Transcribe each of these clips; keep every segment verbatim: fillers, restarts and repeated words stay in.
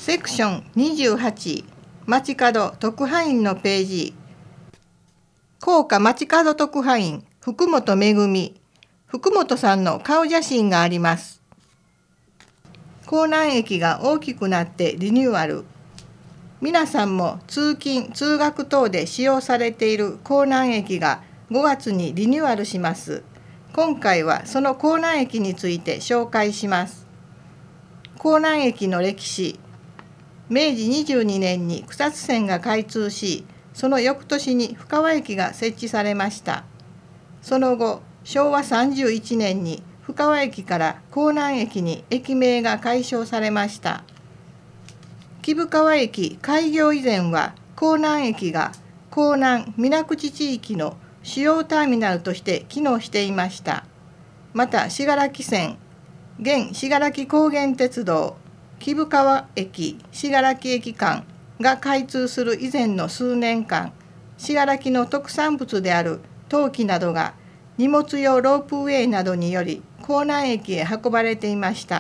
セクションにじゅうはち、街角特派員のページ。高架街角特派員、福本めぐみ。福本さんの顔写真があります。港南駅が大きくなってリニューアル。皆さんも通勤・通学等で使用されている港南駅がごがつにリニューアルします。今回はその港南駅について紹介します。港南駅の歴史。めいじにじゅうにねんに草津線が開通し、その翌年に深川駅が設置されました。その後、しょうわさんじゅういちねんに深川駅から港南駅に駅名が改称されました。貴生川駅開業以前は港南駅が港南・水口地域の主要ターミナルとして機能していました。また信楽線、現信楽高原鉄道、貴生川駅・信楽駅間が開通する以前の数年間、信楽の特産物である陶器などが荷物用ロープウェイなどにより港南駅へ運ばれていました。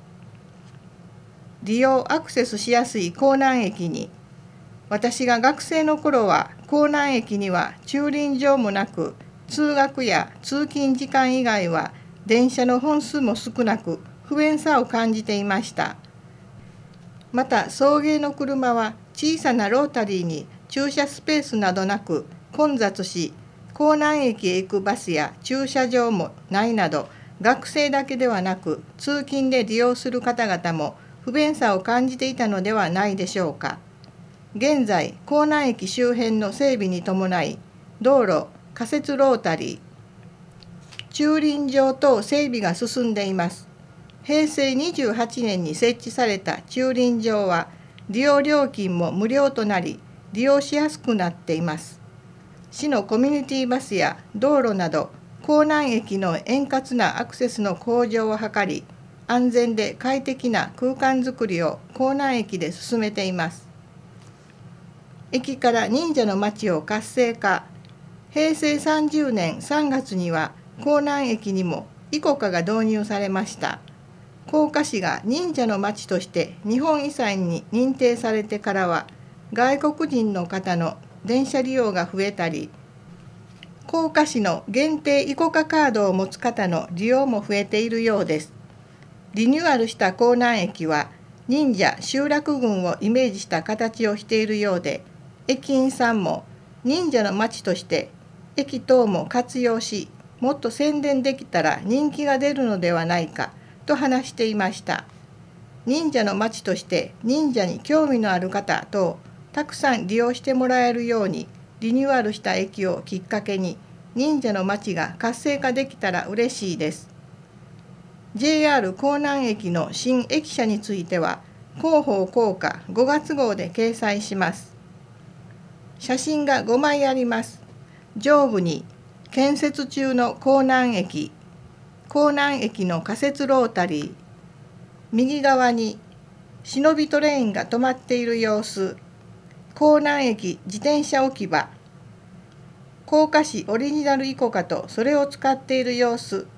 利用アクセスしやすい港南駅に、私が学生の頃は港南駅には駐輪場もなく、通学や通勤時間以外は電車の本数も少なく不便さを感じていました。また送迎の車は小さなロータリーに駐車スペースなどなく混雑し、港南駅へ行くバスや駐車場もないなど、学生だけではなく通勤で利用する方々も不便さを感じていたのではないでしょうか。現在、港南駅周辺の整備に伴い、道路、仮設ロータリー、駐輪場等整備が進んでいます。へいせいにじゅうはちねんに設置された駐輪場は利用料金も無料となり、利用しやすくなっています。市のコミュニティバスや道路など港南駅の円滑なアクセスの向上を図り、安全で快適な空間づくりを港南駅で進めています。駅から忍者の街を活性化。へいせいさんじゅうねんさんがつには港南駅にもイコカが導入されました。甲賀市が忍者の町として日本遺産に認定されてからは、外国人の方の電車利用が増えたり、甲賀市の限定イコカカードを持つ方の利用も増えているようです。リニューアルした港南駅は忍者集落群をイメージした形をしているようで、駅員さんも忍者の町として駅等も活用し、もっと宣伝できたら人気が出るのではないかと話していました。忍者の町として忍者に興味のある方とたくさん利用してもらえるようにリニューアルした駅をきっかけに忍者の町が活性化できたら嬉しいです。ジェイアール 港南駅の新駅舎については広報効果ごがつ号で掲載します。写真がごまいあります。上部に建設中の港南駅、港南駅の仮設ロータリー、右側に忍びトレインが止まっている様子、港南駅自転車置き場、甲賀市オリジナルイコカとそれを使っている様子